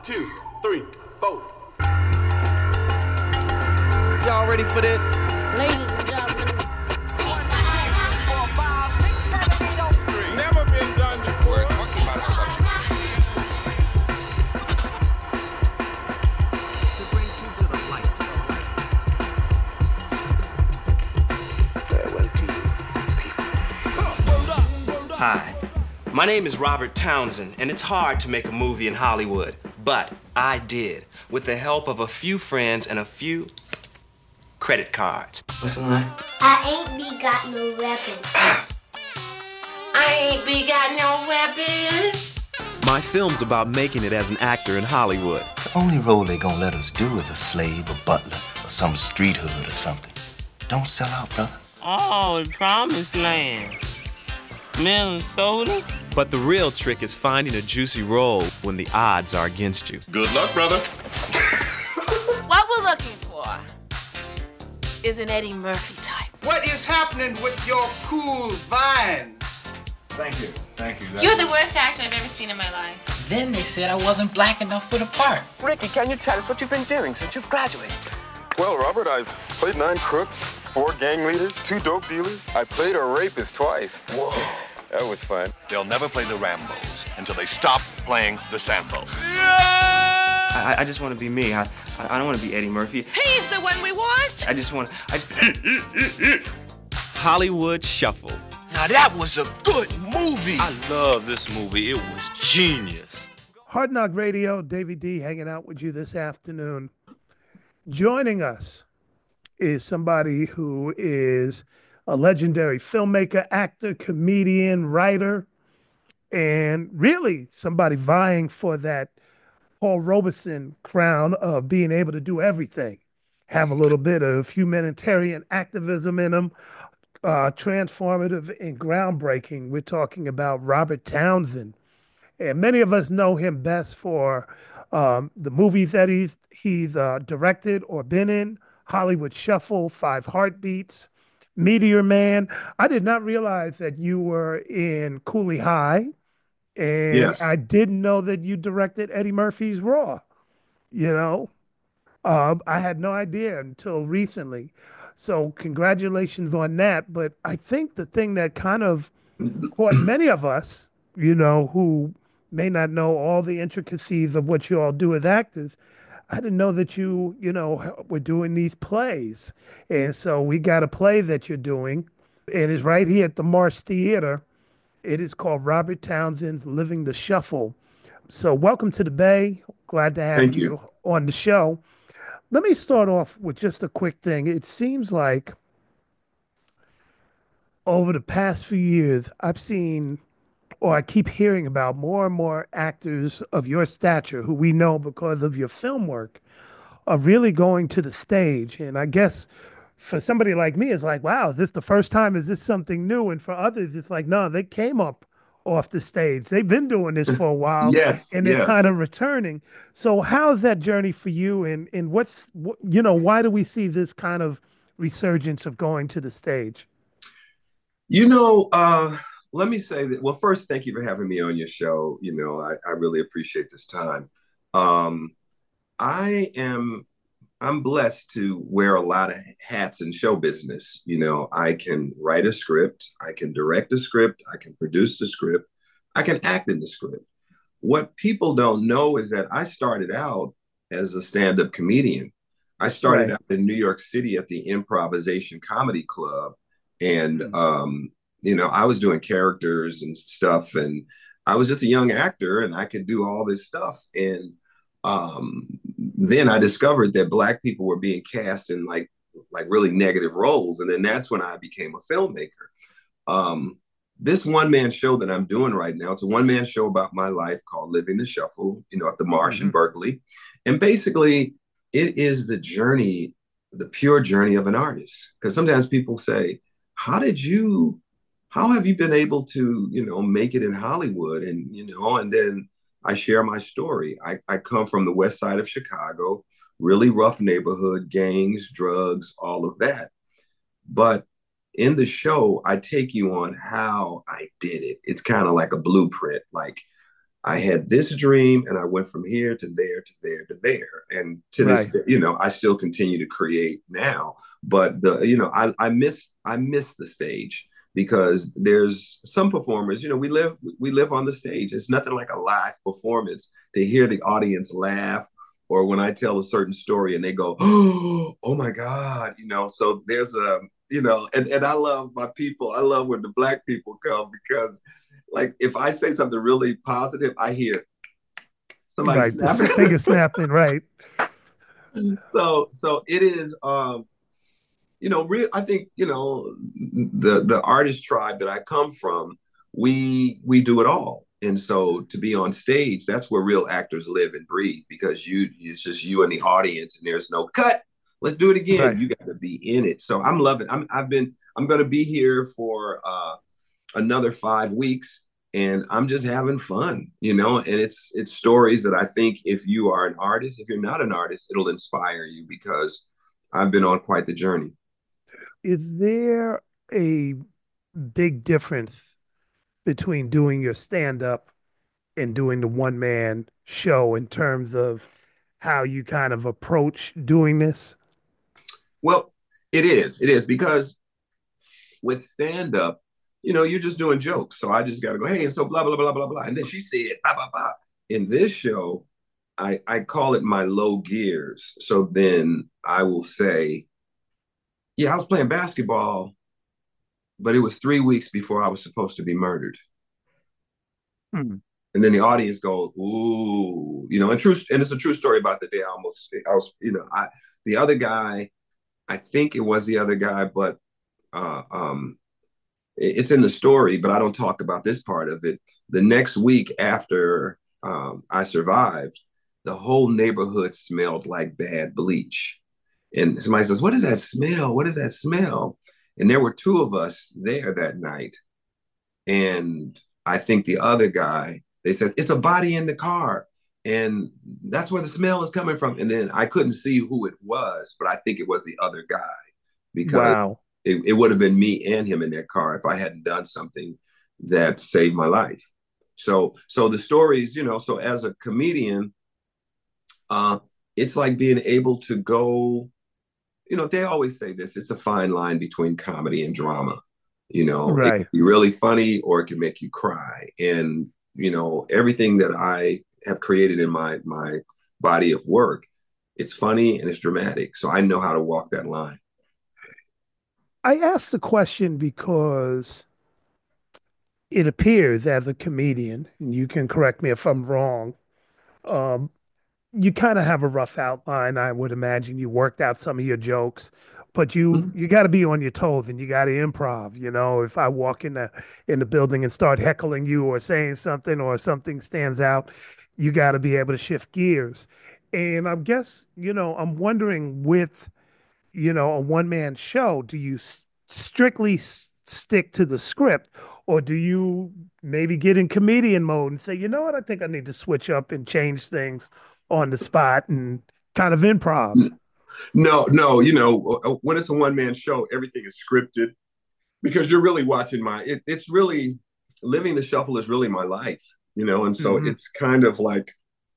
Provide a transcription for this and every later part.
2, 3, 4. Y'all ready for this? Ladies and gentlemen. Never been done before. We're talking about a subject. To bring you to the light. Farewell to you, people. Hi, my name is Robert Townsend, and it's hard to make a movie in Hollywood, but I did, with the help of a few friends and a few credit cards. What's the line? I ain't be got no weapon. I ain't be got no weapon. My film's about making it as an actor in Hollywood. The only role they gonna let us do is a slave, a butler, or some street hood or something. Don't sell out, brother. Oh, promised land. Minnesota? But the real trick is finding a juicy role when the odds are against you. Good luck, brother. What we're looking for is an Eddie Murphy type. What is happening with your cool vines? Thank you. You're the worst actor I've ever seen in my life. Then they said I wasn't black enough for the part. Ricky, can you tell us what you've been doing since you've graduated? Well, Robert, I've played 9 crooks, 4 gang leaders, 2 dope dealers. I played a rapist twice. Whoa, that was fun. They'll never play the Rambos until they stop playing the Sambo. I just want to be me. I don't want to be Eddie Murphy. He's the one we want. I just want to... Hollywood Shuffle. Now that was a good movie. I love this movie. It was genius. Hard Knock Radio, Davey D hanging out with you this afternoon. Joining us is somebody who is a legendary filmmaker, actor, comedian, writer, and really somebody vying for that Paul Robeson crown of being able to do everything. Have a little bit of humanitarian activism in him, transformative and groundbreaking. We're talking about Robert Townsend. And many of us know him best for the movies that he's directed or been in: Hollywood Shuffle, 5 Heartbeats, Meteor Man. I did not realize that you were in Cooley High, and Yes. I didn't know that you directed Eddie Murphy's Raw. You know, I had no idea until recently. So congratulations on that. But I think the thing that kind of caught many of us, you know, who may not know all the intricacies of what you all do as actors, I didn't know that you know, were doing these plays. And so we got a play that you're doing. It is right here at the Marsh Theater. It is called Robert Townsend's Living the Shuffle. So welcome to the Bay. Glad to have you on the show. Let me start off with just a quick thing. It seems like over the past few years, I've seen, or I keep hearing about, more and more actors of your stature who we know because of your film work are really going to the stage. And I guess for somebody like me, it's like, wow, is this the first time? Is this something new? And for others, it's like, no, they came up off the stage. They've been doing this for a while. And they're kind of returning. So how's that journey for you? And why do we see this kind of resurgence of going to the stage? Let me say that, well, first, thank you for having me on your show. I really appreciate this time. I'm blessed to wear a lot of hats in show business. I can write a script, I can direct a script, I can produce the script, I can act in the script. What people don't know is that I started out as a stand-up comedian. I started out in New York City at the Improvisation Comedy Club. And, I was doing characters and stuff, and I was just a young actor and I could do all this stuff. And then I discovered that Black people were being cast in like really negative roles. And then that's when I became a filmmaker. This one-man show that I'm doing right now, it's a one-man show about my life called Living the Shuffle, at the Marsh in Berkeley. And basically it is the journey, the pure journey of an artist. Because sometimes people say, how have you been able to, make it in Hollywood? And, and then I share my story. I come from the west side of Chicago, really rough neighborhood, gangs, drugs, all of that. But in the show, I take you on how I did it. It's kind of like a blueprint. Like I had this dream and I went from here to there to there to there. And to this, Right. I still continue to create now. But I miss the stage because there's some performers, we live on the stage. It's nothing like a live performance to hear the audience laugh, or when I tell a certain story and they go, oh my God, so there's and I love my people. I love when the Black people come because like if I say something really positive, I hear somebody Right. The snapping. finger snapping, right. So it is I think, the artist tribe that I come from, we do it all. And so to be on stage, that's where real actors live and breathe, because it's just you and the audience and there's no cut. Let's do it again. Right. You got to be in it. So I'm loving I'm going to be here for another 5 weeks, and I'm just having fun, and it's stories that I think if you are an artist, if you're not an artist, it'll inspire you, because I've been on quite the journey. Is there a big difference between doing your stand-up and doing the one-man show in terms of how you kind of approach doing this? Well, it is because with stand-up, you're just doing jokes. So I just got to go, hey, and so blah, blah, blah, blah, blah. And then she said, blah, blah, blah. In this show, I call it my low gears. So then I will say, yeah, I was playing basketball, but it was 3 weeks before I was supposed to be murdered. Hmm. And then the audience goes, ooh, and it's a true story about the day the other guy, I think it was the other guy, but it's in the story, but I don't talk about this part of it. The next week after I survived, the whole neighborhood smelled like bad bleach. And somebody says, what is that smell? What is that smell? And there were 2 of us there that night. And I think the other guy, they said, it's a body in the car. And that's where the smell is coming from. And then I couldn't see who it was, but I think it was the other guy, because Wow. it would have been me and him in that car if I hadn't done something that saved my life. So the stories, so as a comedian, it's like being able to go, they always say this, it's a fine line between comedy and drama. Right. It can be really funny or it can make you cry. And, everything that I have created in my body of work, it's funny and it's dramatic. So I know how to walk that line. I asked the question because it appears as a comedian, and you can correct me if I'm wrong, um, you kind of have a rough outline. I would imagine you worked out some of your jokes, but you got to be on your toes and you got to improv. If I walk in the building and start heckling you or saying something or something stands out, you got to be able to shift gears. And I guess, I'm wondering with, a one-man show, do you strictly stick to the script, or do you maybe get in comedian mode and say, you know what, I think I need to switch up and change things on the spot and kind of improv? No, when it's a one-man show, everything is scripted, because you're really watching it's really, Living the Shuffle is really my life, and so it's kind of like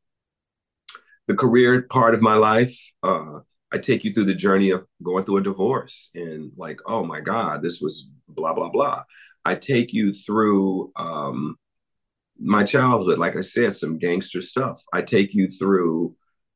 the career part of my life. I take you through the journey of going through a divorce and like, oh my God, this was blah, blah, blah. I take you through my childhood, like I said, some gangster stuff. I take you through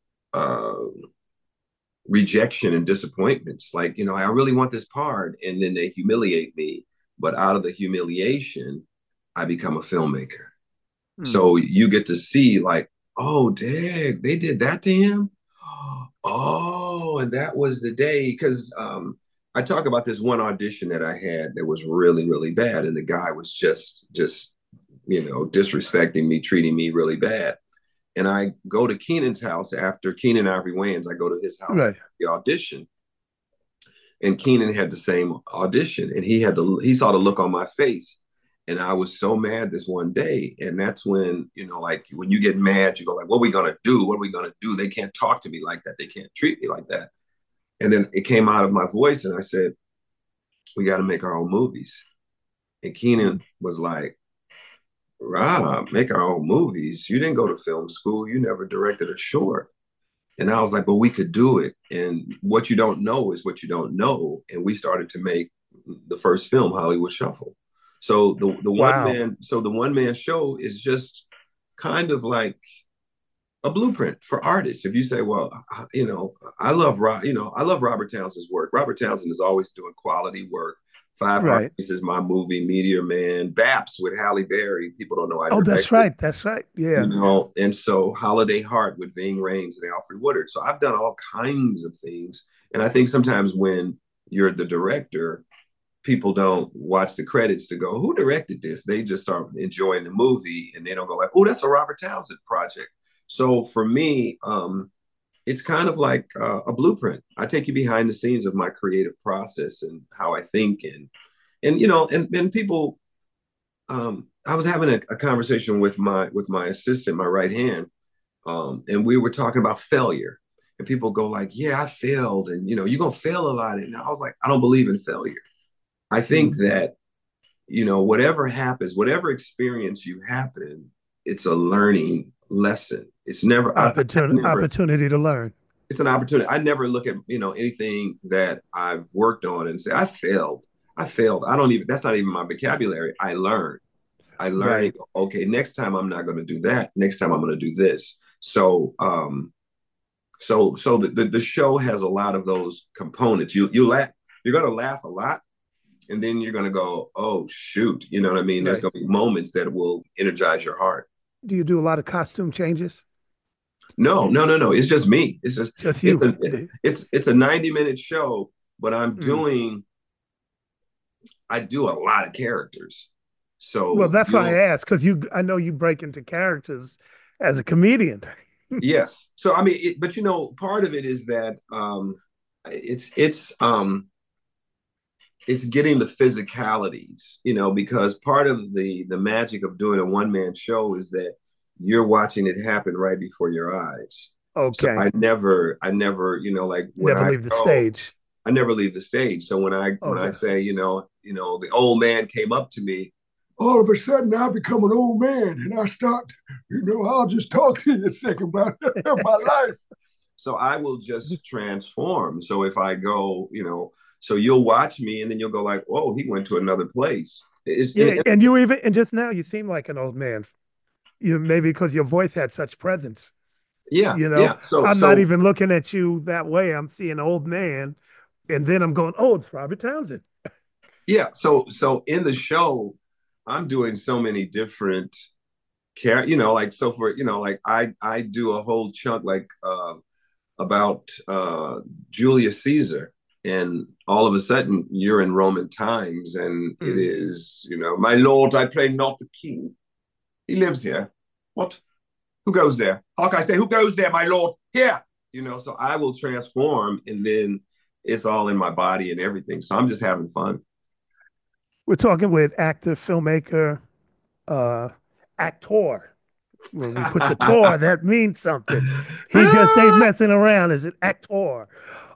rejection and disappointments. Like, I really want this part, and then they humiliate me. But out of the humiliation, I become a filmmaker. So you get to see like, oh, dang, they did that to him? Oh, and that was the day. Because I talk about this one audition that I had that was really, really bad. And the guy was just disrespecting me, treating me really bad. And I go to Keenan's house after Keenan Ivory Wayans. I go to his house after the audition. And Keenan had the same audition. And he saw the look on my face. And I was so mad this one day. And that's when, like when you get mad, you go like, what are we going to do? What are we going to do? They can't talk to me like that. They can't treat me like that. And then it came out of my voice and I said, we got to make our own movies. And Keenan was like, Rob, make our own movies. You didn't go to film school. You never directed a short. And I was like, but we could do it. And what you don't know is what you don't know. And we started to make the first film, Hollywood Shuffle. So Wow. the one man show is just kind of like a blueprint for artists. If you say, well, I love Robert Townsend's work. Robert Townsend is always doing quality work. Five Right. Heartbeats is my movie, Meteor Man, Baps with Halle Berry. People don't know I Oh, that's directed, right. That's right. Yeah. and so Holiday Heart with Ving Rhames and Alfred Woodard. So I've done all kinds of things. And I think sometimes when you're the director, people don't watch the credits to go, who directed this? They just start enjoying the movie and they don't go like, oh, that's a Robert Townsend project. So for me, it's kind of like a blueprint. I take you behind the scenes of my creative process and how I think, and people. I was having a conversation with my assistant, my right hand, and we were talking about failure. And people go like, "Yeah, I failed, and you're gonna fail a lot." And I was like, I don't believe in failure. I think that whatever happens, whatever experience you happen, it's a learning lesson. It's never, Opportunity to learn. it's an opportunity. I never look at anything that I've worked on and say I failed. I failed. I don't even. That's not even my vocabulary. I learned. I learned. Right. Okay, next time I'm not going to do that. Next time I'm going to do this. So the show has a lot of those components. You laugh. You're going to laugh a lot, and then you're going to go, oh shoot. You know what I mean? There's Right. going to be moments that will energize your heart. Do you do a lot of costume changes? No, no, no, no. It's just me. It's just you. It's a 90-minute show, but Mm. I do a lot of characters. So Well, that's why I asked, because I know you break into characters as a comedian. yes. So I mean, but part of it is that it's getting the physicalities, because part of the magic of doing a one-man show is that you're watching it happen right before your eyes. So Okay. I never, like when Never I leave the go, stage. I never leave the stage. So when I Okay. say, the old man came up to me, all of a sudden I become an old man and I start, I'll just talk to you a second about my life. So I will just transform. So if I go, so you'll watch me and then you'll go like, oh, he went to another place. Yeah, and just now you seem like an old man. Maybe because your voice had such presence. Yeah, yeah. I'm not even looking at you that way. I'm seeing old man, and then I'm going, oh, it's Robert Townsend. Yeah. So in the show, I'm doing so many different like so for like I do a whole chunk like about Julius Caesar, and all of a sudden you're in Roman times, and it is my lord, I play not the king. He lives here. What? Who goes there? How can I say who goes there, my lord? Here. So I will transform, and then it's all in my body and everything. So I'm just having fun. We're talking with actor, filmmaker, actor. When we put the tour, that means something. He just ain't messing around as an actor.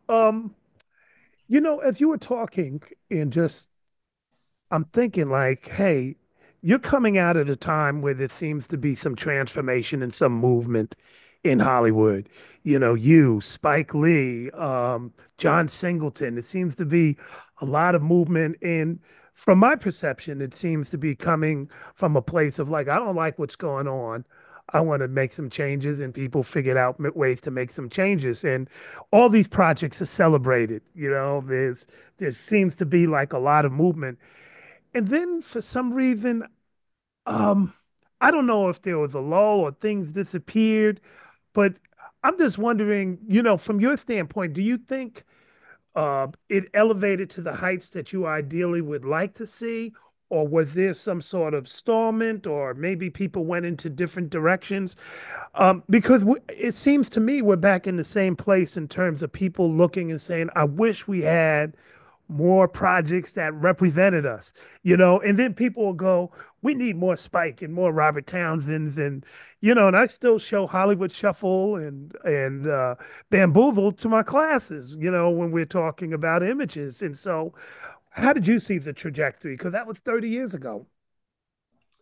As you were talking, and just I'm thinking like, hey, you're coming out at a time where there seems to be some transformation and some movement in Hollywood. You, Spike Lee, John Singleton. It seems to be a lot of movement. And from my perception, it seems to be coming from a place of like, I don't like what's going on. I want to make some changes, and people figured out ways to make some changes. And all these projects are celebrated. There seems to be like a lot of movement. And then for some reason, um, I don't know if there was a lull or things disappeared, but I'm just wondering, from your standpoint, do you think it elevated to the heights that you ideally would like to see? Or was there some sort of stallment, or maybe people went into different directions? Because it seems to me we're back in the same place in terms of people looking and saying, I wish we had more projects that represented us, and then people will go, we need more Spike and more Robert Townsends, and I still show Hollywood Shuffle and Bamboozle to my classes, when we're talking about images. And so how did you see the trajectory? Because that was 30 years ago.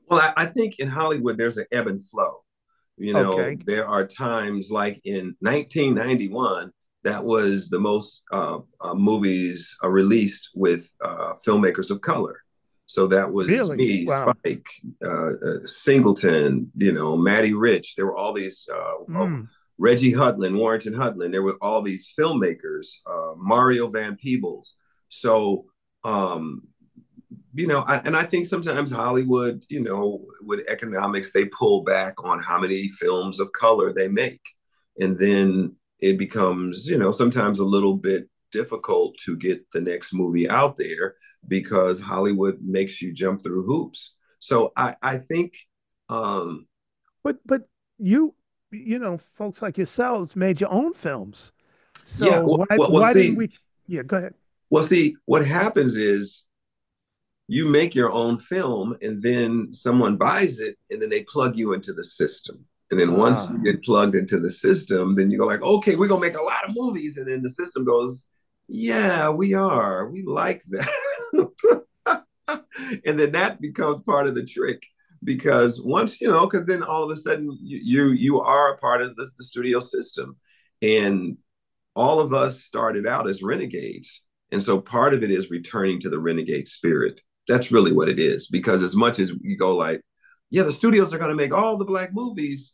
Well, I think in Hollywood there's an ebb and flow. You know, Okay. there are times like in 1991 that was the most movies released with filmmakers of color. So that was Really? me, Wow. Spike, Singleton, you know, Matty Rich. There were all these Mm. Reggie Hudlin, Warrington Hudlin. There were all these filmmakers, Mario Van Peebles. So um, you know, and I think sometimes Hollywood, you know, with economics, they pull back on how many films of color they make. And then it becomes, you know, sometimes a little bit difficult to get the next movie out there because Hollywood makes you jump through hoops. So I think, um, But you know, folks like yourselves made your own films. yeah, So why didn't see, we? Yeah, go ahead. what happens is you make your own film and then someone buys it and then they plug you into the system. And then once you Ah, get plugged into the system, then you go like, okay, we're gonna make a lot of movies. And then the system goes, yeah, we are. We like that. And then that becomes part of the trick because once, you know, because then all of a sudden you are a part of the studio system. And all of us started out as renegades. And so part of it is returning to the renegade spirit. That's really what it is. Because as much as you go like, yeah, the studios are going to make all the black movies.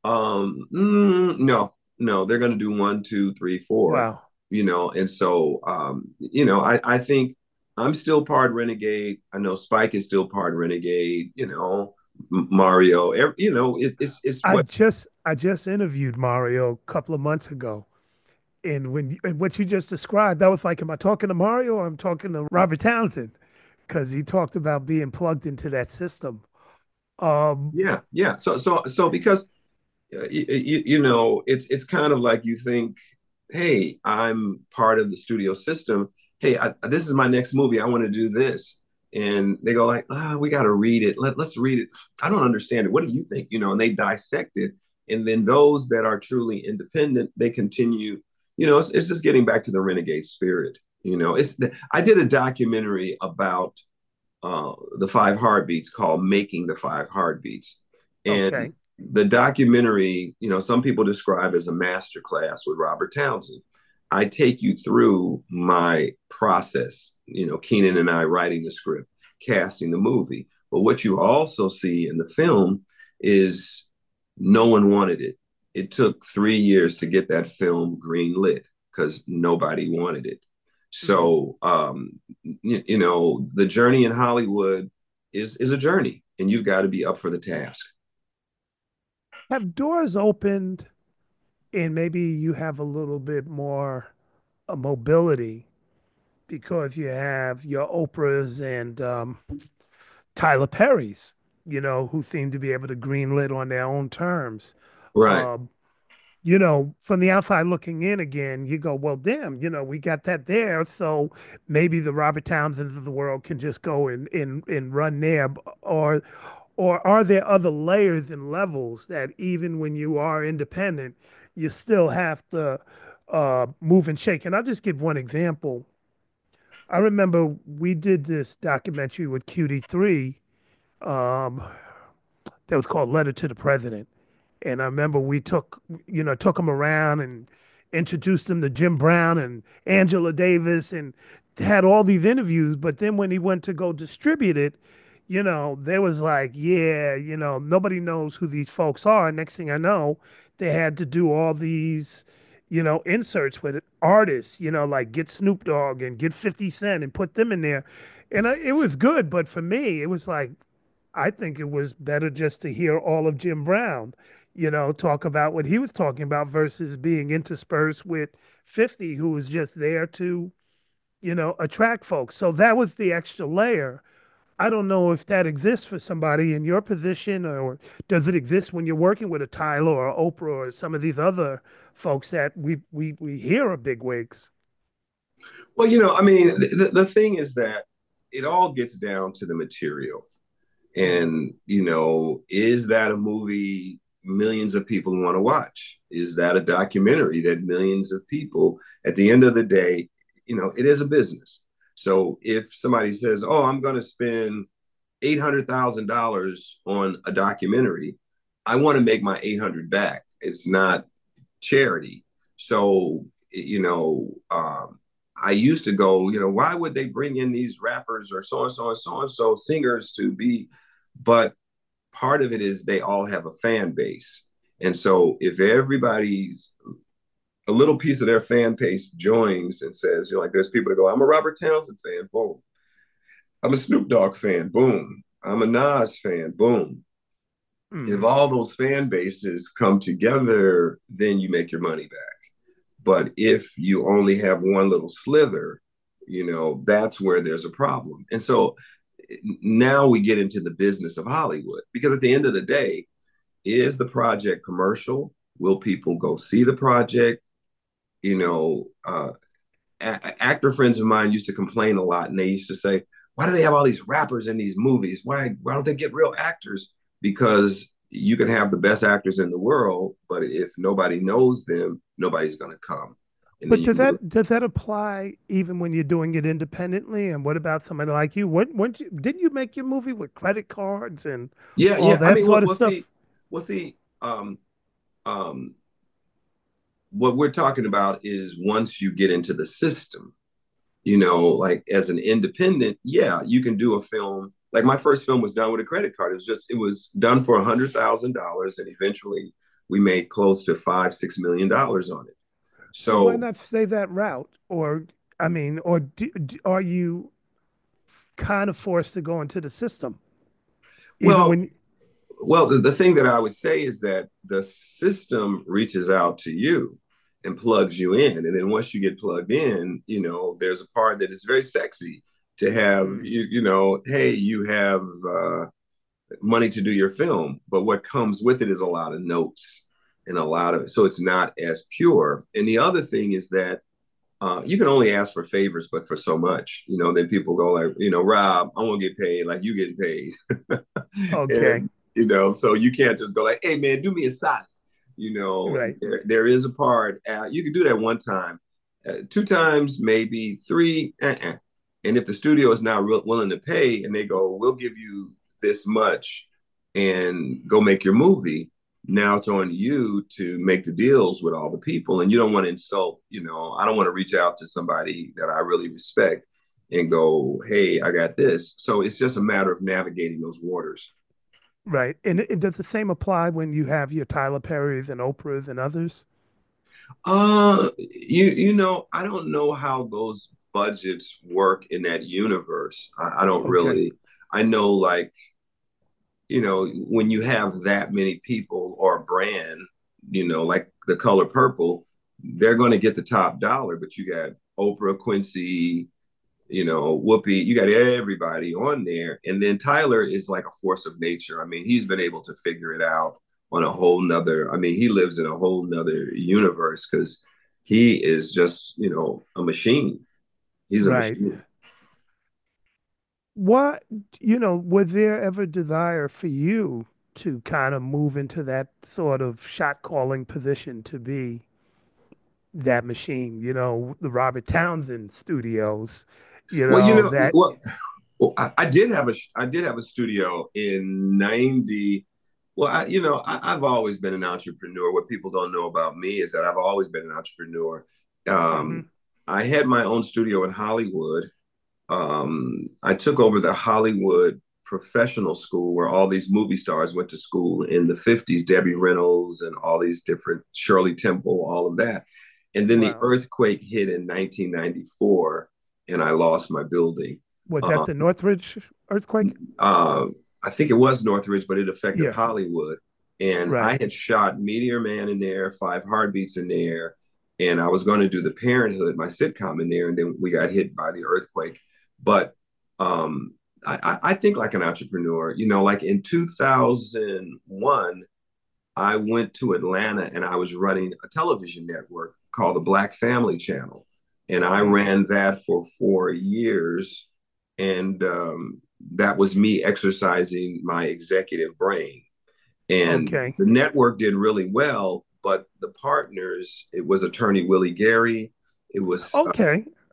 No, they're going to do one, two, three, four, wow. you know. And so, you know, I think I'm still part renegade. I know Spike is still part renegade, you know, Mario, you know, it's what, I just interviewed Mario a couple of months ago. And and what you just described, that was like, am I talking to Mario or I'm talking to Robert Townsend? Because he talked about being plugged into that system. Um, yeah. So because you know, it's kind of like you think, hey, I'm part of the studio system. Hey, this is my next movie. I want to do this, and they go like, we got to read it. Let's read it. I don't understand it. What do you think? You know, and they dissect it, and then those that are truly independent, they continue. You know, it's just getting back to the renegade spirit. You know, I did a documentary about the Five Heartbeats called Making the Five Heartbeats. And okay. the documentary, you know, some people describe as a master class with Robert Townsend. I take you through my process, you know, Keenan and I writing the script, casting the movie. But what you also see in the film is no one wanted it. It took 3 years to get that film green lit because nobody wanted it. Mhm. So, you know, the journey in Hollywood is a journey, and you've got to be up for the task. Have doors opened and maybe you have a little bit more mobility because you have your Oprahs and Tyler Perry's, you know, who seem to be able to greenlit on their own terms. Right. Um, you know, from the outside looking in again, you go, well, damn, you know, we got that there. So maybe the Robert Townsends of the world can just go and run there. Or are there other layers and levels that even when you are independent, you still have to move and shake? And I'll just give one example. I remember we did this documentary with QD3 um, that was called Letter to the President. And I remember we took him around and introduced him to Jim Brown and Angela Davis and had all these interviews. But then when he went to go distribute it, you know, there was like, yeah, you know, nobody knows who these folks are. Next thing I know, they had to do all these, you know, inserts with artists, you know, like get Snoop Dogg and get 50 Cent and put them in there. And it was good. But for me, it was like, I think it was better just to hear all of Jim Brown, you know, talk about what he was talking about versus being interspersed with 50, who was just there to, you know, attract folks. So that was the extra layer. I don't know if that exists for somebody in your position, or does it exist when you're working with a Tyler or Oprah or some of these other folks that we hear are big wigs. Well, you know, I mean, the thing is that it all gets down to the material. Mhm. And, you know, is that a movie millions of people want to watch? Is that a documentary that millions of people, at the end of the day, you know, it is a business. So if somebody says, oh, I'm going to spend $800,000 on a documentary, I want to make my 800 back. It's not charity. So, I used to go, why would they bring in these rappers or so and so and so and so singers to be? But part of it is they all have a fan base. And so if everybody's a little piece of their fan base joins and says, like, there's people that go, I'm a Robert Townsend fan, boom. I'm a Snoop Dogg fan, boom. I'm a Nas fan, boom. If all those fan bases come together, then you make your money back. But if you only have one little slither, that's where there's a problem. And so now we get into the business of Hollywood, because at the end of the day, is the project commercial? Will people go see the project? Actor friends of mine used to complain a lot, and they used to say, why do they have all these rappers in these movies? Why don't they get real actors? Because you can have the best actors in the world, but if nobody knows them, nobody's going to come. And but does that apply even when you're doing it independently? And what about somebody like you? Didn't you make your movie with credit cards and all that sort of stuff? What we're talking about is once you get into the system, like as an independent, you can do a film. Like my first film was done with a credit card. It was done for $100,000, and eventually we made close to $5-6 million on it. So why not say that route? Or are you kind of forced to go into the system? Well, the thing that I would say is that the system reaches out to you and plugs you in. And then once you get plugged in, there's a part that is very sexy to have, hey, you have money to do your film. But what comes with it is a lot of notes and so it's not as pure. And the other thing is that you can only ask for favors, but for so much, then people go like, Rob, I want to get paid like you getting paid. Okay. And, so you can't just go like, hey man, do me a solid. Right. There is a part, you can do that one time, 2 times, maybe 3. And if the studio is not willing to pay and they go, we'll give you this much and go make your movie, now it's on you to make the deals with all the people. And you don't want to insult, I don't want to reach out to somebody that I really respect and go, hey, I got this. So it's just a matter of navigating those waters. Right. And does the same apply when you have your Tyler Perrys and Oprahs and others? I don't know how those budgets work in that universe. I don't really. I know, like, when you have that many people or a brand, like the color purple, they're going to get the top dollar. But you got Oprah, Quincy, Whoopi, you got everybody on there. And then Tyler is like a force of nature. I mean, he's been able to figure it out on a whole nother, he lives in a whole nother universe because he is just, a machine. He's a machine. What, was there ever desire for you to kind of move into that sort of shot calling position to be that machine, the Robert Townsend studios, I did have a studio in 90. Well, I've always been an entrepreneur. What people don't know about me is that I've always been an entrepreneur. I had my own studio in Hollywood. I took over the Hollywood Professional School where all these movie stars went to school in the 50s, Debbie Reynolds and all these different, Shirley Temple, all of that. And then the earthquake hit in 1994 and I lost my building. Was that the Northridge earthquake? I think it was Northridge, but it affected Hollywood. And I had shot Meteor Man in there, 5 Heartbeats in there. And I was going to do The Parenthood, my sitcom, in there. And then we got hit by the earthquake. But I think like an entrepreneur, like in 2001, I went to Atlanta and I was running a television network called the Black Family Channel. And I ran that for 4 years. And that was me exercising my executive brain. And the network did really well, but the partners, it was attorney Willie Gary. It was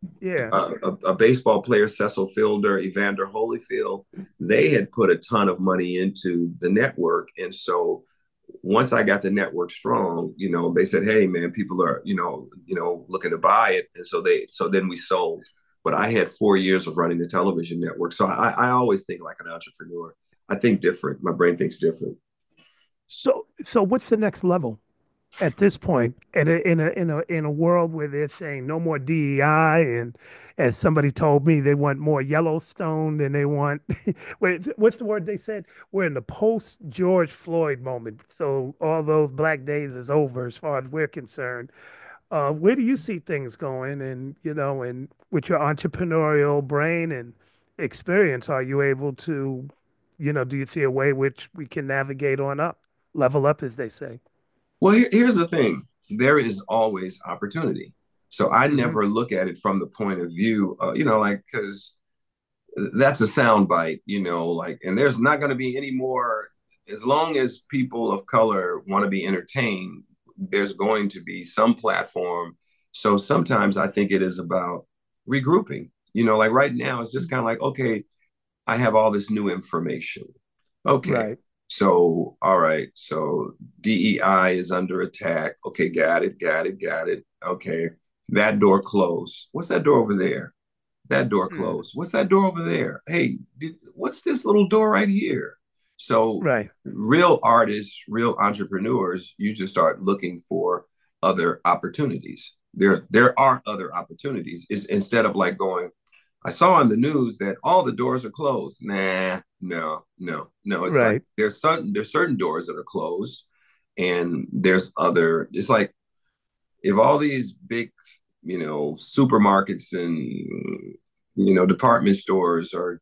Yeah. A baseball player, Cecil Fielder, Evander Holyfield, they had put a ton of money into the network. And so once I got the network strong, they said, hey man, people are, looking to buy it. And so then we sold. But I had 4 years of running the television network. So I always think like an entrepreneur. I think different. My brain thinks different. So what's the next level at this point? And in a world where they're saying no more DEI, and as somebody told me, they want more Yellowstone than they want. Wait, what's the word they said? We're in the post George Floyd moment. So all those black days is over as far as we're concerned. Where do you see things going? And and with your entrepreneurial brain and experience, are you able to, do you see a way which we can navigate on up, level up, as they say? Well, here's the thing. There is always opportunity. So I never look at it from the point of view, because that's a soundbite, and there's not going to be any more, as long as people of color want to be entertained, there's going to be some platform. So sometimes I think it is about regrouping, like right now, it's just kind of like, okay, I have all this new information. Okay. Right. So, all right. So DEI is under attack. Okay. Got it. Okay. That door closed. What's that door over there? That door closed. What's that door over there? Hey, what's this little door right here? So right. Real artists, real entrepreneurs, you just start looking for other opportunities. There are other opportunities. Instead of like going, I saw on the news that all the doors are closed. Nah, no. It's right. like there's certain doors that are closed, and there's other. It's like if all these big, supermarkets and department stores are,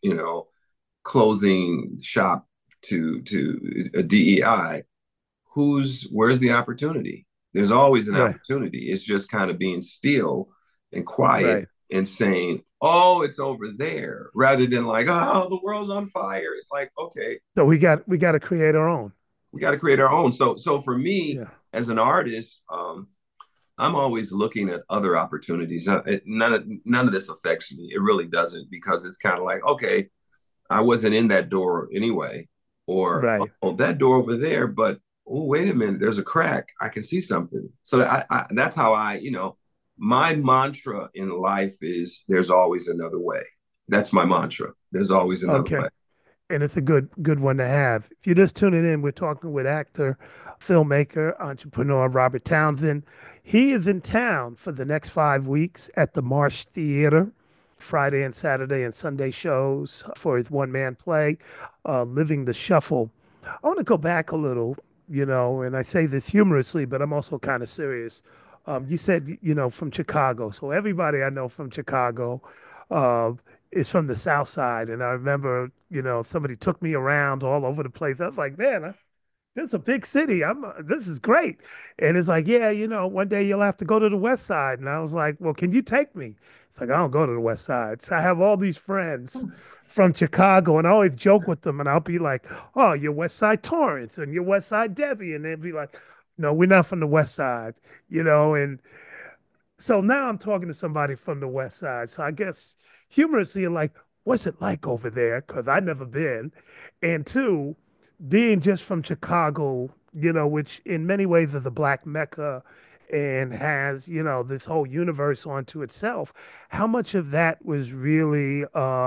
closing shop to a DEI, where's the opportunity? There's always an opportunity. It's just kind of being still and quiet and saying, oh, it's over there, rather than like, oh, the world's on fire. It's like, okay. So we got to create our own. We got to create our own. So for me as an artist, I'm always looking at other opportunities. None of this affects me. It really doesn't, because it's kind of like, okay, I wasn't in that door anyway, or oh, that door over there, but oh, wait a minute, there's a crack. I can see something. So that's how my mantra in life is there's always another way. That's my mantra. There's always another way. And it's a good one to have. If you're just tuning in, we're talking with actor, filmmaker, entrepreneur Robert Townsend. He is in town for the next 5 weeks at the Marsh Theater. Friday and Saturday and Sunday shows for his one-man play, Living the Shuffle. I want to go back a little, and I say this humorously, but I'm also kind of serious. You said, from Chicago. So everybody I know from Chicago is from the South Side. And I remember, somebody took me around all over the place. I was like, man, this is a big city. This is great. And it's like, yeah, one day you'll have to go to the West Side. And I was like, well, can you take me? It's like, I don't go to the West Side. So I have all these friends from Chicago, and I always joke with them, and I'll be like, oh, you're West Side Torrance, and you're West Side Debbie. And they'll be like, no, we're not from the West Side, and so now I'm talking to somebody from the West Side. So I guess humorously, like, what's it like over there? Because I've never been. And two, being just from Chicago, which in many ways is a Black Mecca and has, this whole universe onto itself, how much of that was really,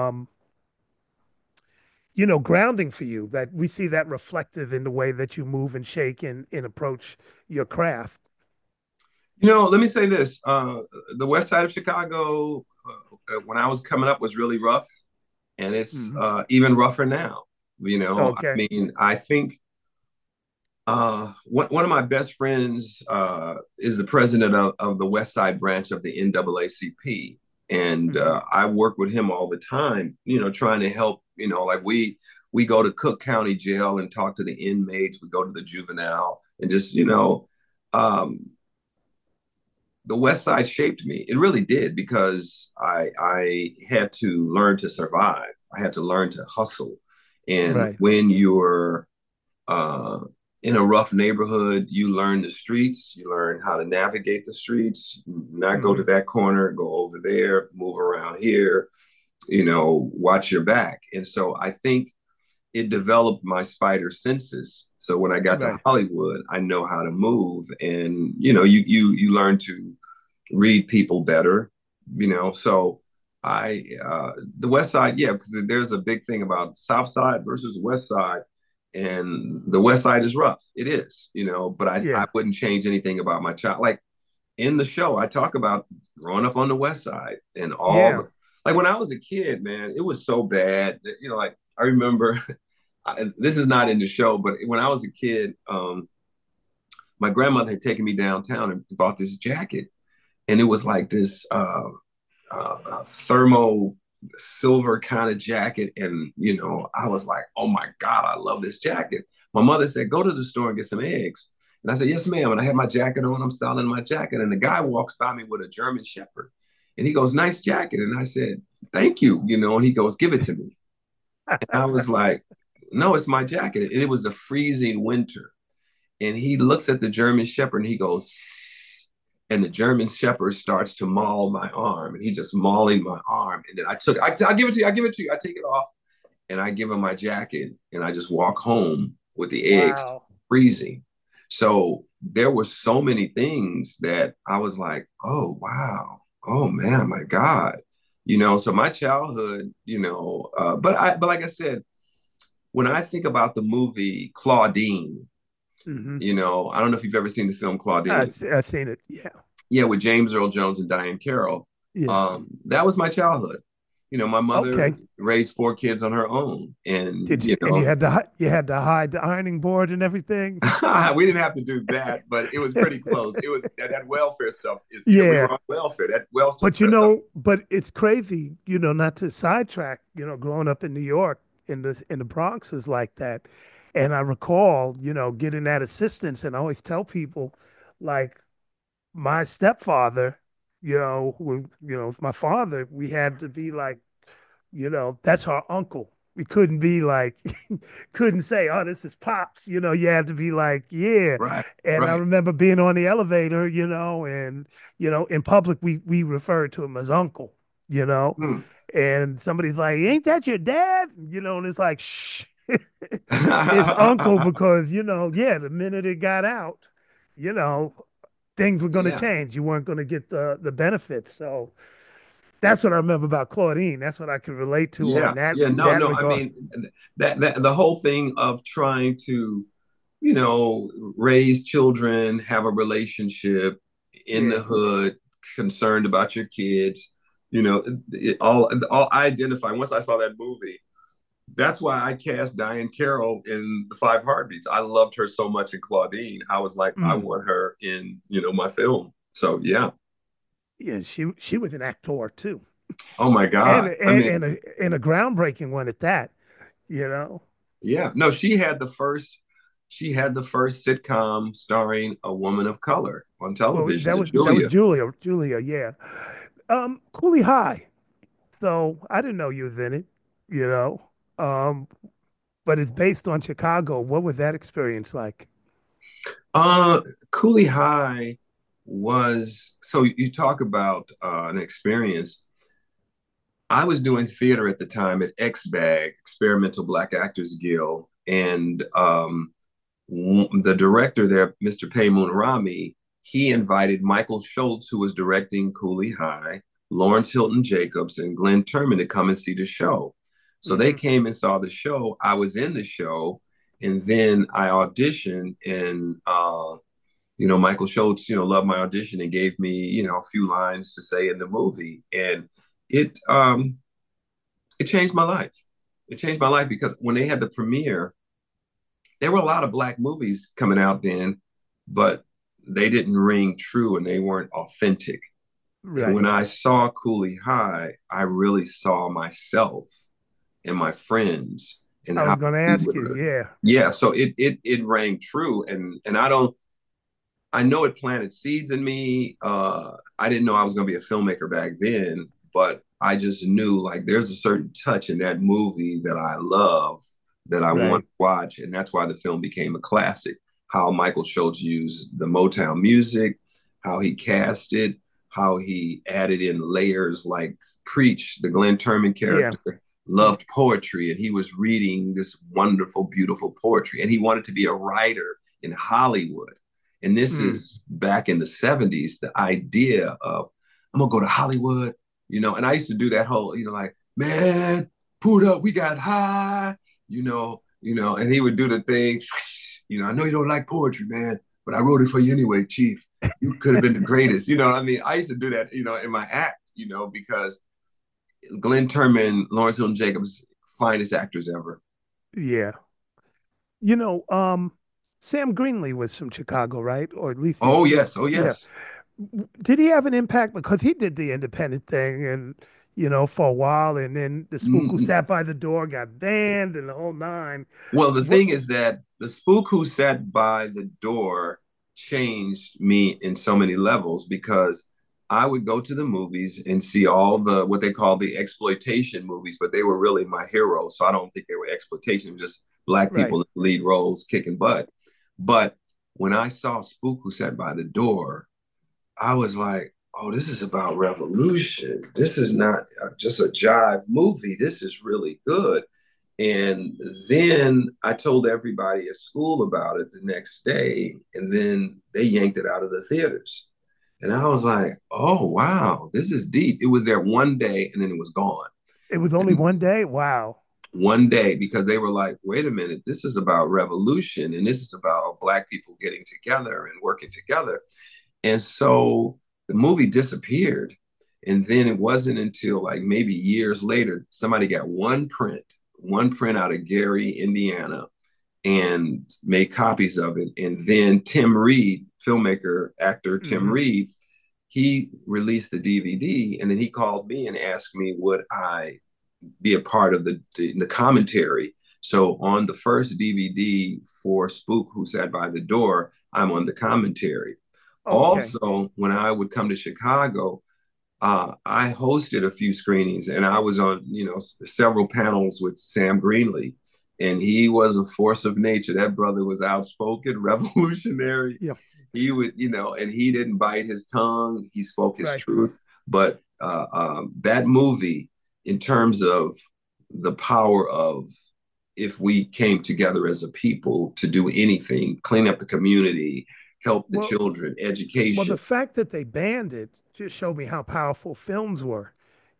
grounding for you, that we see that reflective in the way that you move and shake and approach your craft? Let me say this. The West Side of Chicago, when I was coming up, was really rough. And it's even rougher now. Okay. I mean, I think one of my best friends is the president of the West Side branch of the NAACP. And I work with him all the time, trying to help, like we go to Cook County Jail and talk to the inmates. We go to the juvenile and just, the West Side shaped me. It really did, because I had to learn to survive. I had to learn to hustle. And when you're in a rough neighborhood, you learn the streets, you learn how to navigate the streets, not go to that corner, go over over there, move around here, you know, watch your back. And so I think it developed my spider senses. So when I got to Hollywood, I know how to move, and you know, you learn to read people better, you know. So the West Side, yeah, because there's a big thing about South Side versus West Side, and the West Side is rough. It is, you know, but I wouldn't change anything about my child. Like in the show, I talk about growing up on the West Side and all. Like when I was a kid, man, it was so bad. You know, like I remember, this is not in the show, but when I was a kid, my grandmother had taken me downtown and bought this jacket, and it was like this thermo silver kind of jacket. And, you know, I was like, oh my God, I love this jacket. My mother said, go to the store and get some eggs. And I said, yes, ma'am. And I had my jacket on, I'm styling my jacket. And the guy walks by me with a German Shepherd. And he goes, nice jacket. And I said, thank you. You know, and he goes, give it to me. And I was like, no, it's my jacket. And it was the freezing winter. And he looks at the German Shepherd and he goes, Sss. And the German Shepherd starts to maul my arm. And he just mauling my arm. And then I'll give it to you. I'll give it to you. I take it off and I give him my jacket. And I just walk home with the eggs freezing. So there were so many things that I was like, oh, wow. Oh man, my God, you know, so my childhood, you know, but like I said, when I think about the movie Claudine, you know, I don't know if you've ever seen the film Claudine. I've seen it. Yeah. Yeah. With James Earl Jones and Diane Carroll. Yeah. That was my childhood. You know, my mother raised 4 kids on her own, and you know, and you had to hide the ironing board and everything. We didn't have to do that, but it was pretty close. It was that welfare stuff. We were on welfare. That welfare. But you know, but it's crazy. You know, not to sidetrack. You know, growing up in New York, in the Bronx was like that, and I recall, you know, getting that assistance, and I always tell people, like, my stepfather. You know, with my father, we had to be like, you know, that's our uncle. We couldn't be like, couldn't say, oh, this is Pops. You know, you had to be like, yeah. Right. And I remember being on the elevator, you know, and, you know, in public, we referred to him as uncle, you know, and somebody's like, ain't that your dad? You know, and it's like, shh, it's uncle because, you know, the minute it got out, you know, things were going to change. You weren't going to get the benefits. So that's what I remember about Claudine. That's what I could relate to. Yeah, on that, no. I mean, that the whole thing of trying to, you know, raise children, have a relationship in the hood, concerned about your kids. You know, all I identify. Once I saw that movie, that's why I cast Diane Carroll in The 5 Heartbeats. I loved her so much in Claudine. I was like, I want her in, you know, my film. So yeah. Yeah, she was an actor too. Oh my God. And a groundbreaking one at that, you know. Yeah. No, she had the first sitcom starring a woman of color on television. That was Julia, yeah. Cooley High. So I didn't know you was in it, you know. But it's based on Chicago. What was that experience like? Cooley High was, so you talk about an experience. I was doing theater at the time at XBAG, Experimental Black Actors Guild, and the director there, Mr. Paymoon Rami, he invited Michael Schultz, who was directing Cooley High, Lawrence Hilton Jacobs, and Glenn Turman to come and see the show. So they came and saw the show. I was in the show, and then I auditioned, and you know, Michael Schultz, you know, loved my audition and gave me, you know, a few lines to say in the movie, and it changed my life. It changed my life because when they had the premiere, there were a lot of Black movies coming out then, but they didn't ring true and they weren't authentic. Right. And when I saw Cooley High, I really saw myself and my friends. And I was going to ask you, yeah. So it rang true, and I know it planted seeds in me. I didn't know I was going to be a filmmaker back then, but I just knew like there's a certain touch in that movie that I love, that I want to watch, and that's why the film became a classic. How Michael Schultz used the Motown music, how he cast it, how he added in layers like Preach, the Glenn Turman Yeah. character, loved poetry, and he was reading this wonderful, beautiful poetry, and he wanted to be a writer in Hollywood. And this is back in the 70s, the idea of, I'm gonna go to Hollywood, and I used to do that whole, like, man, pulled up, we got high, and he would do the thing, I know you don't like poetry, man, but I wrote it for you anyway, Chief. You could have been the greatest. You know what I mean? I used to do that, in my act, because Glenn Turman, Lawrence Hilton Jacobs, finest actors ever. Yeah. Sam Greenlee was from Chicago, right? Or at least Oh yes. Yeah. Did he have an impact? Because he did the independent thing and for a while, and then the Spook Who Sat by the Door got banned and the whole nine. Well, the thing is that the Spook Who Sat by the Door changed me in so many levels, because I would go to the movies and see all the what they call the exploitation movies, but they were really my heroes. So I don't think they were exploitation, just black people in lead roles kicking butt. But when I saw Spook Who Sat by the Door, I was like, oh, this is about revolution. This is not just a jive movie. This is really good. And then I told everybody at school about it the next day, and then they yanked it out of the theaters. And I was like, oh, wow, this is deep. It was there one day, and then it was gone. It was only one day? Wow. One day, because they were like, wait a minute, this is about revolution, and this is about Black people getting together and working together. And so the movie disappeared. And then it wasn't until like maybe years later, somebody got one print out of Gary, Indiana, and made copies of it. And then Tim Reed, filmmaker, actor Tim Reed, he released the DVD, and then he called me and asked me, would I be a part of the commentary? So on the first DVD for Spook Who Sat by the Door, I'm on the commentary. Okay. Also, when I would come to Chicago, I hosted a few screenings, and I was on, several panels with Sam Greenlee, and he was a force of nature. That brother was outspoken, revolutionary. Yeah. He would, and he didn't bite his tongue. He spoke his truth. But that movie, in terms of the power of, if we came together as a people to do anything, clean up the community, help the children, education. Well, the fact that they banned it just showed me how powerful films were.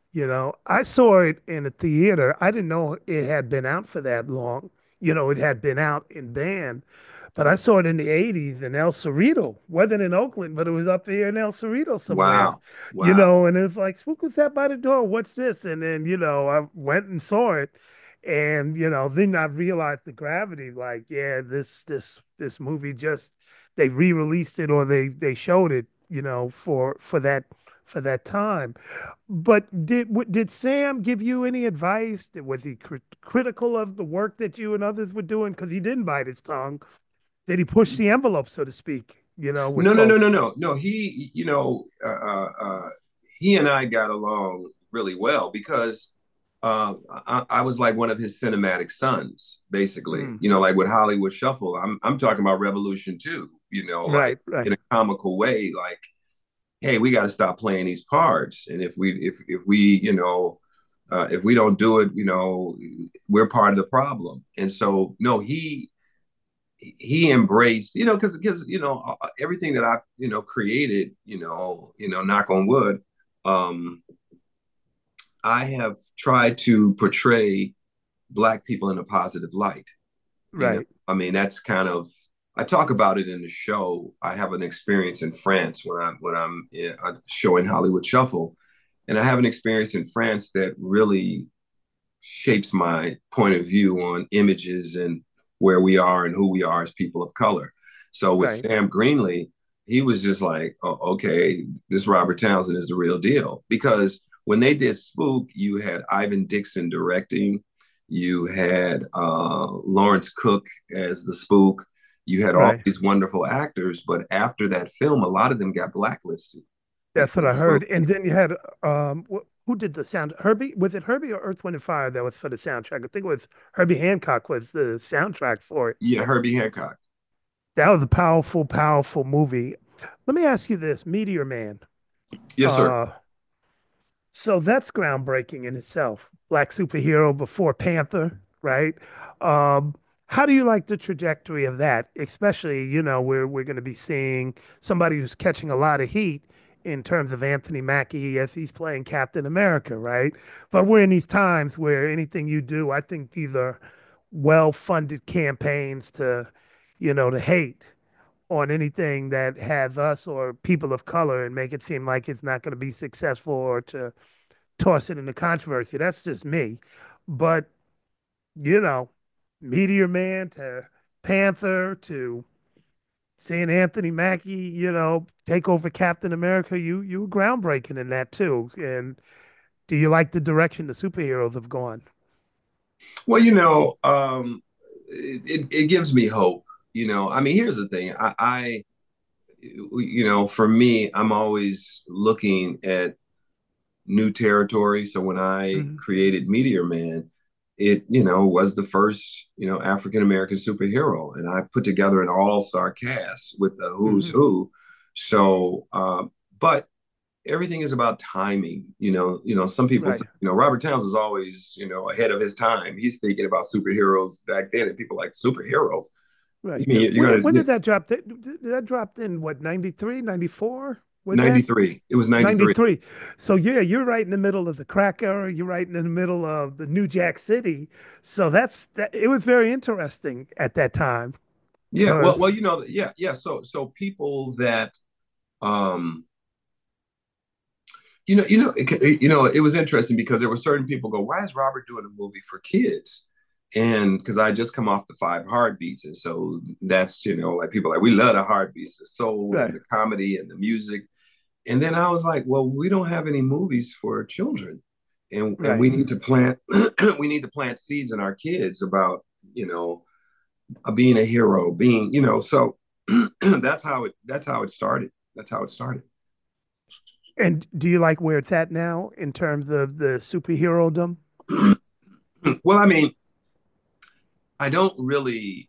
I saw it in a theater. I didn't know it had been out for that long. It had been out in banned, but I saw it in the 80s in El Cerrito. Wasn't in Oakland, but it was up here in El Cerrito somewhere. Wow. And it was like, Spook Was Sat by the Door. What's this? And then, I went and saw it. And, then I realized the gravity, like, yeah, this movie just, they re-released it, or they showed it, for that time. But did Sam give you any advice? Was he critical of the work that you and others were doing? Because he didn't bite his tongue. Did he push the envelope, so to speak? No. He, he and I got along really well, because I was like one of his cinematic sons, basically. Like with Hollywood Shuffle, I'm talking about revolution too. Right. In a comical way, like, hey, we got to stop playing these parts, and if we don't do it, we're part of the problem. And so, no, he embraced, because everything that I created, knock on wood, I have tried to portray Black people in a positive light. Right. I mean, that's kind of, I talk about it in the show. I have an experience in France when I'm showing Hollywood Shuffle, and I have an experience in France that really shapes my point of view on images and where we are and who we are as people of color. So with Sam Greenlee, he was just like, oh, okay, this Robert Townsend is the real deal. Because when they did Spook, you had Ivan Dixon directing, you had Lawrence Cook as the Spook, you had all these wonderful actors, but after that film, a lot of them got blacklisted. That's what I heard. And then you had, who did the sound? Herbie? Was it Herbie or Earth, Wind & Fire that was for the soundtrack? I think it was Herbie Hancock was the soundtrack for it. Yeah, Herbie Hancock. That was a powerful, powerful movie. Let me ask you this, Meteor Man. Yes, sir. So that's groundbreaking in itself. Black superhero before Panther, right? Um, how do you like the trajectory of that? Especially, we're going to be seeing somebody who's catching a lot of heat in terms of Anthony Mackie as he's playing Captain America, right? But we're in these times where anything you do, I think these are well-funded campaigns to hate on anything that has us or people of color and make it seem like it's not going to be successful or to toss it into controversy. That's just me. But, you know, Meteor Man to Panther to seeing Anthony Mackie, take over Captain America, you were groundbreaking in that too. And do you like the direction the superheroes have gone? Well, it gives me hope. I mean, here's the thing. For me, I'm always looking at new territory. So when I created Meteor Man, it, was the first, African American superhero. And I put together an all-star cast with the who's who. So, but everything is about timing. Some people say, Robert Towns is always, ahead of his time. He's thinking about superheroes back then, and people like superheroes. Right. When did that drop? Did that drop in what, 93, 94? 93. It was 93. So yeah, you're right in the middle of the crack era. You're right in the middle of the New Jack City. So it was very interesting at that time. Yeah. Well, yeah. So people that, it was interesting because there were certain people go, why is Robert doing a movie for kids? And because I just come off the 5 Heartbeats. And so that's, like people like, we love the heartbeats, the soul and the comedy and the music. And then I was like, well, we don't have any movies for children. And we need to plant, seeds in our kids about, being a hero, being, so that's how it started. That's how it started. And do you like where it's at now in terms of the superhero-dom? Well, I mean, I don't really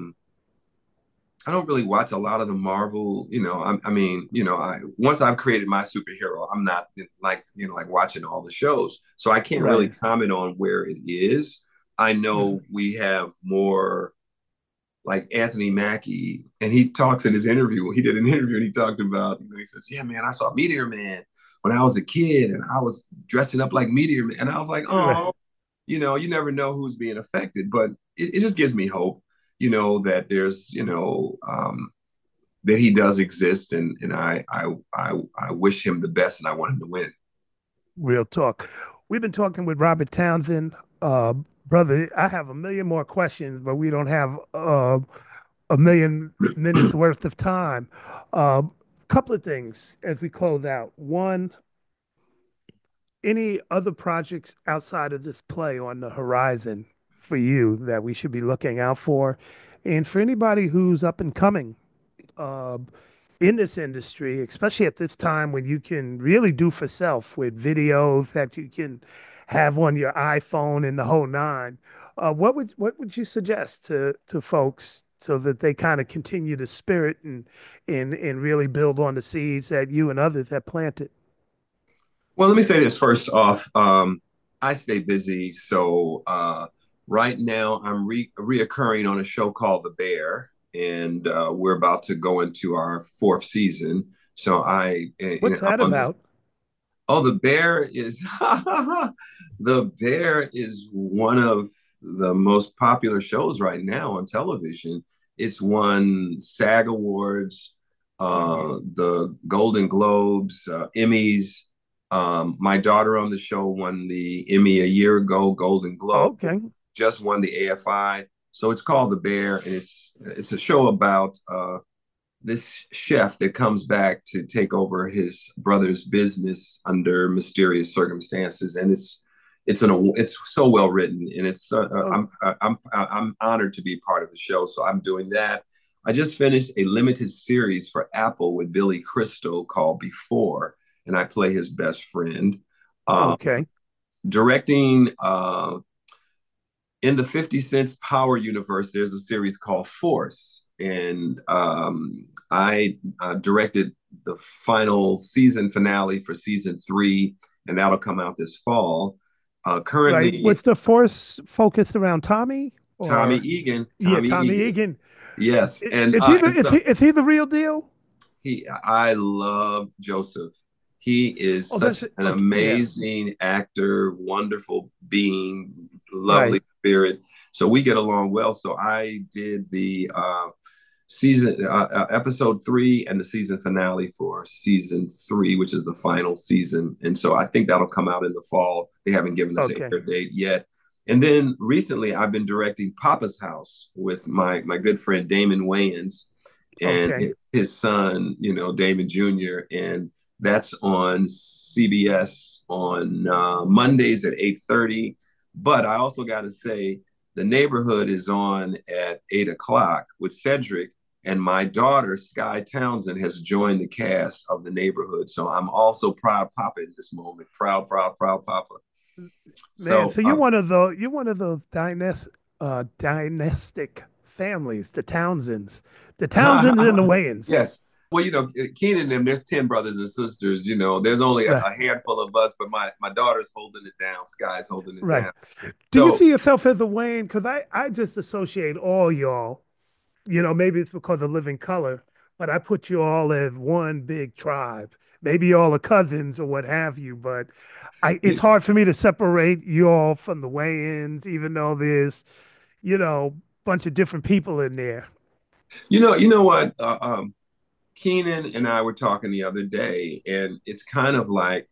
watch a lot of the Marvel, once I've created my superhero, I'm not like watching all the shows. So I can't really comment on where it is. I know we have more like Anthony Mackie, and he talks in his interview. He did an interview and he talked about, he says, yeah, man, I saw Meteor Man when I was a kid and I was dressing up like Meteor Man. And I was like, oh, you never know who's being affected, but it just gives me hope, that there's, that he does exist. And I wish him the best and I want him to win. Real talk. We've been talking with Robert Townsend. Brother, I have a million more questions, but we don't have a million minutes worth of time. Couple of things as we close out. One, any other projects outside of this play on the horizon for you that we should be looking out for? And for anybody who's up and coming in this industry, especially at this time when you can really do for self with videos that you can have on your iPhone and the whole nine, what would you suggest to folks so that they kind of continue the spirit and really build on the seeds that you and others have planted? Well, let me say this first off. I stay busy. So right now I'm reoccurring on a show called The Bear, and we're about to go into our 4th season. So what's that about? The Bear is The Bear is one of the most popular shows right now on television. It's won SAG Awards, the Golden Globes, Emmys. My daughter on the show won the Emmy a year ago, Golden Globe. Okay. Just won the AFI. So it's called The Bear, and it's a show about this chef that comes back to take over his brother's business under mysterious circumstances, and it's so well written, and I'm honored to be part of the show. So I'm doing that. I just finished a limited series for Apple with Billy Crystal called Before, and I play his best friend. Okay. Directing in the 50 Cent's Power universe, there's a series called Force. And I directed the final season finale for season 3, and that'll come out this fall. Currently, right. What's the force focused around Tommy? Or... Tommy Egan. Tommy Egan. Yes, and is he the real deal? I love Joseph. He is such an amazing actor, wonderful being, lovely spirit. So we get along well. So I did the season episode 3 and the season finale for season 3, which is the final season. And so I think that'll come out in the fall. They haven't given us a date yet. And then recently I've been directing Papa's House with my good friend Damon Wayans and his son, Damon Jr. And that's on CBS on Mondays at 8:30. But I also got to say, The Neighborhood is on at 8 o'clock with Cedric, and my daughter, Sky Townsend, has joined the cast of The Neighborhood. So I'm also proud papa in this moment. Proud papa. Man, so you're one of those dynastic families, the Townsends and the Wayans. Yes. Well, Keenan and them, there's 10 brothers and sisters, there's only a handful of us, but my daughter's holding it down. Sky's holding it down. Do you see yourself as a Wayne? Because I just associate all y'all, maybe it's because of Living Color, but I put you all as one big tribe. Maybe y'all are cousins or what have you, but it's hard for me to separate y'all from the Wayans, even though there's, a bunch of different people in there. You know what? Keenan and I were talking the other day, and it's kind of like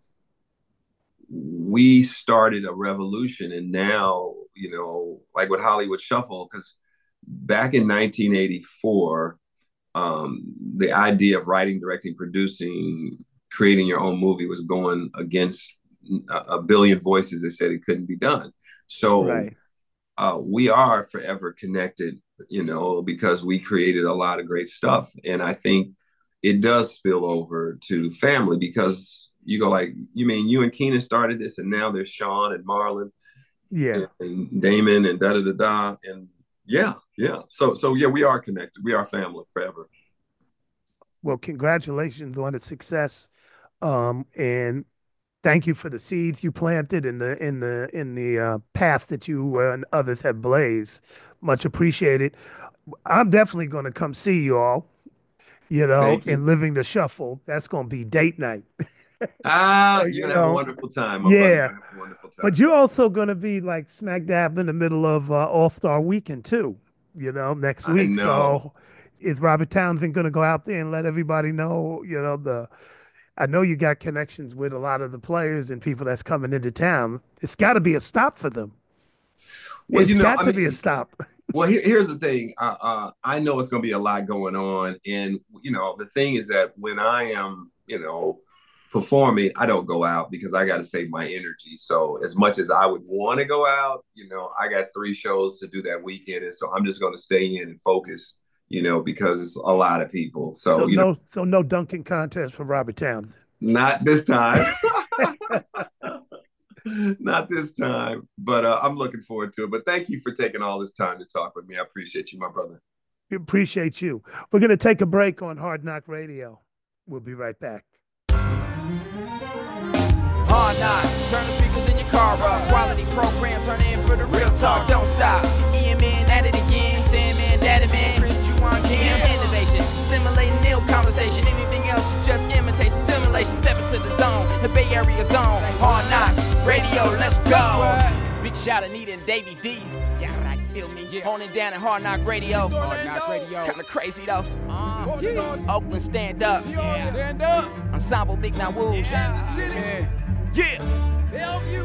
we started a revolution, and now, like with Hollywood Shuffle, because back in 1984, the idea of writing, directing, producing, creating your own movie was going against a billion voices that said it couldn't be done. So we are forever connected, because we created a lot of great stuff. And I think it does spill over to family, because you go like, you mean you and Keenan started this, and now there's Sean and Marlon, and Damon and da-da-da-da. And yeah. So yeah, we are connected. We are family forever. Well, congratulations on the success. And thank you for the seeds you planted in the path that you and others have blazed. Much appreciated. I'm definitely going to come see you all, and Living the Shuffle. That's going to be date night. You're going to have a wonderful time. But you're also going to be like smack dab in the middle of All-Star Weekend too, next week. So is Robert Townsend going to go out there and let everybody know, I know you got connections with a lot of the players and people that's coming into town. It's got to be a stop for them. Well, it's got to be a stop. Well, here's the thing. I know it's going to be a lot going on. And, the thing is that when I am, performing, I don't go out because I got to save my energy. So as much as I would want to go out, I got 3 shows to do that weekend. And so I'm just going to stay in and focus, because it's a lot of people. So no dunking contest for Robert Townsend. Not this time. Not this time. But I'm looking forward to it. But thank you for taking all this time to talk with me. I appreciate you, my brother. We appreciate you. We're going to take a break on Hard Knock Radio. We'll be right back. Hard Knock, turn the speakers in your car up. Quality program, turn in for the real talk. Don't stop. Ian Man at it again. Sandman, Daddy Man, Chris Juwan Cam. Innovation, stimulating ill conversation. Anything else is just imitation. Simulation, step into the zone. The Bay Area zone. Hard Knock Radio, let's go. Big shout out Anita and Davey D. Yeah, right, feel me. Holding Down at Hard Knock Radio. Hard Knock Radio. Kinda crazy though. Oakland, stand up. Stand up. Ensemble, Big Now Wolves. Yeah. Bellevue.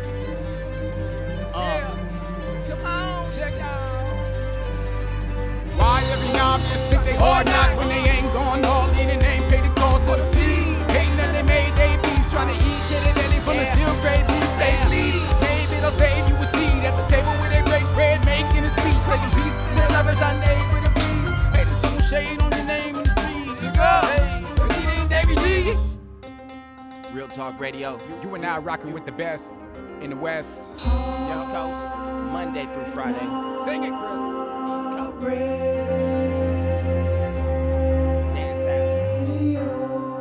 Come on, check out. Why every novice think they hard knock when they ain't going all in and ain't paid the cost of the fee? Hating that they made they beats, trying to eat till they from the steel grave beef. Say please, maybe they'll save you a seat at the table where they break bread, making a speech. Second piece to their lovers I named with a please. Haters throwing shade on your name in the street. You go, hey, Anita and Davey D. Real Talk Radio. You and I rocking with the best in the West. West Coast, Monday through Friday. Sing it, Chris. East Coast. Dance out.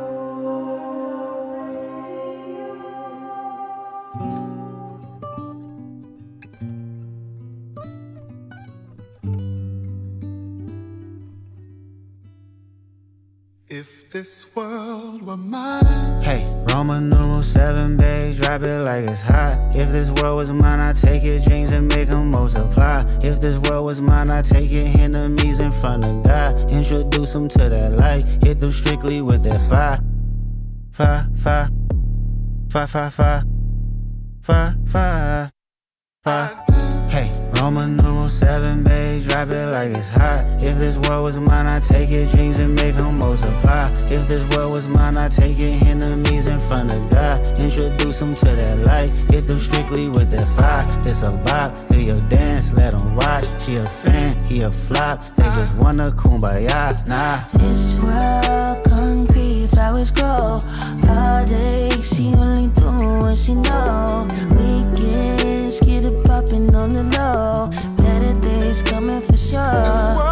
If this world were mine. Hey, Roman numeral 7, babe, drop it like it's hot. If this world was mine, I'd take your dreams and make them multiply. If this world was mine, I'd take your enemies in front of God. Introduce them to that light, hit them strictly with that fire. Fire, fire, fire, fire, fire, fire, fire, fire. Hey, Roman numeral 7, babe, drop it like it's hot. If this world was mine, I'd take your dreams and make them multiply. If this world was mine, I'd take your enemies in front of God. Introduce them to that light, hit them strictly with that fire. It's a vibe, do your dance, let them watch. She a fan, he a flop, they just wanna kumbaya, nah. This world concrete, flowers grow. Heartache, she only do what she know. Weekends, get it poppin' on the low. Better days coming for sure.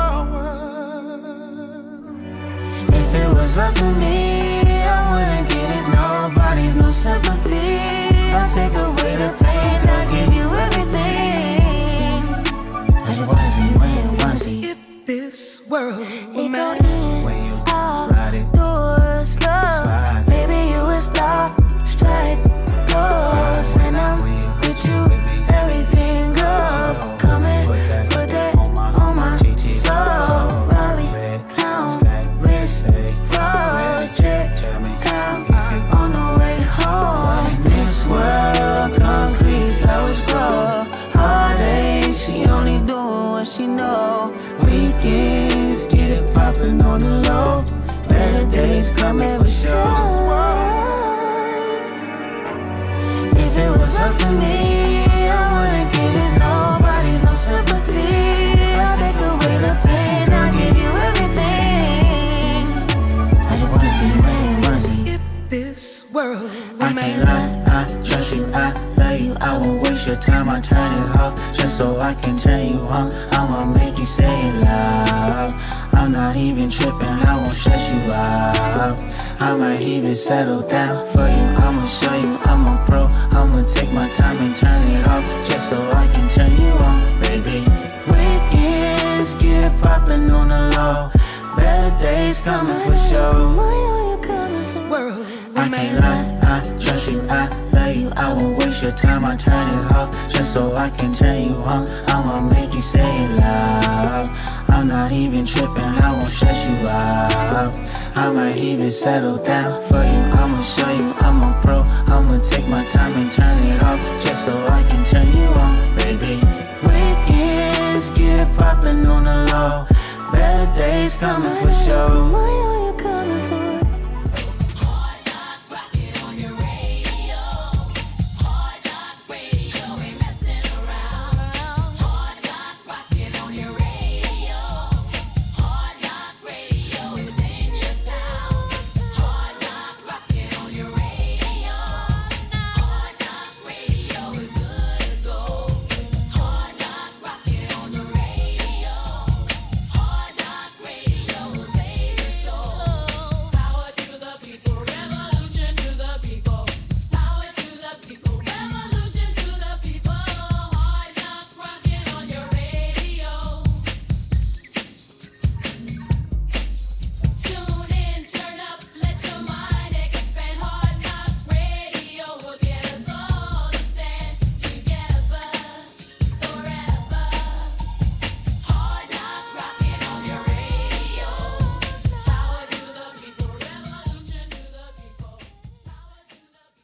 If it was up to me, I wouldn't give it nobody's no sympathy. I'll take away the pain, I'll give you everything. I just wanna see when, wanna see if this world were mine. When you ride it, Doors slow, maybe you was lost, strike doors, and I'm with you, everything goes. Come and put that on my soul. Bobby, clown, wrist, project, down on the way home. This world, concrete, flowers grow. Heartache, she only doing what she know. Weekends, get it poppin' on the low. Better days coming for sure. If it was up to me, I wouldn't give it nobody's no sympathy. I'll take away the pain, I'll give you everything. I just wanna see when, wanna see if this world were mine. I can't lie, I trust you, I love you. I won't waste your time, I turn it off just so I can turn you on. I'ma make you say it loud. I'm not even tripping, I won't stress you out. I might even settle down for you. I'ma show you I'm a pro. I'ma take my time and turn it off just so I can turn you on, baby. Weekends, get it poppin' on the low. Better days coming for sure. I can't lie, I trust you, I love you. I won't waste your time, I turn it off just so I can turn you on. I'ma make you say it loud. I'm not even tripping, I won't stress you out. I might even settle down for you. I'ma show you I'm a pro. I'ma take my time and turn it off just so I can turn you on, baby. Weekends, get it poppin' on the low. Better days coming for sure.